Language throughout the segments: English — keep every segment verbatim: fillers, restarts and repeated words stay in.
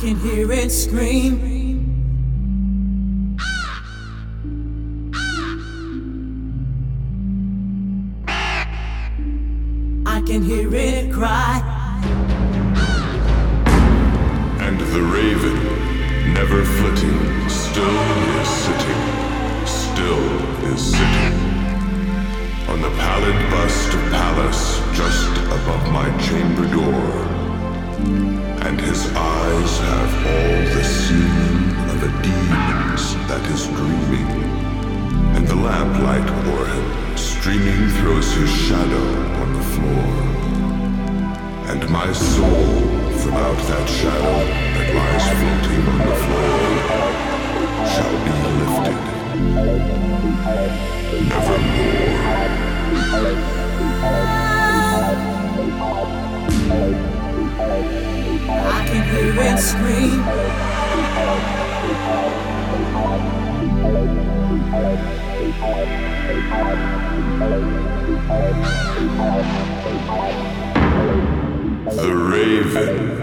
can hear it scream. I can hear it cry. And the raven, never flitting, still is sitting, still is sitting on the pallid bust of Pallas just above my chamber door. And his eyes have all the seeming of a demon's that is dreaming. And the lamplight o'er him streaming throws his shadow on the floor. And my soul from out that shadow that lies floating on the floor shall be lifted nevermore. I can hear it scream. The raven.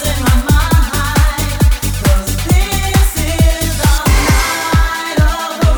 This is the night of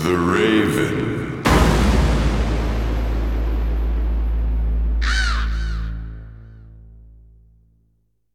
the raven